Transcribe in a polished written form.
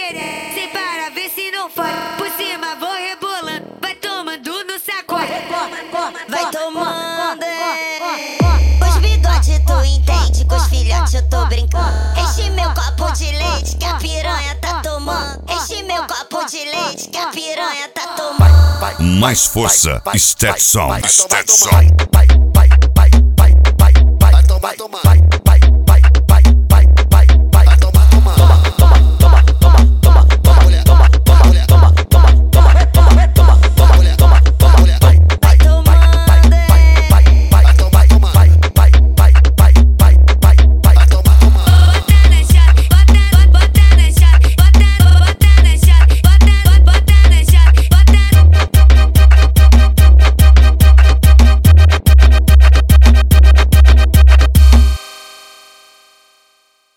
xereca. Sem para ver se não faz. Por cima vou rebolando. Vai tomando no sacode. Vai tomando, Os bigode tu entende, com os filhotes eu tô brincando. Enche meu copo de leite que a piranha tá tomando. Enche meu copo de leite que a piranha tá tomando. Mais força, Stetson. Vai tomar.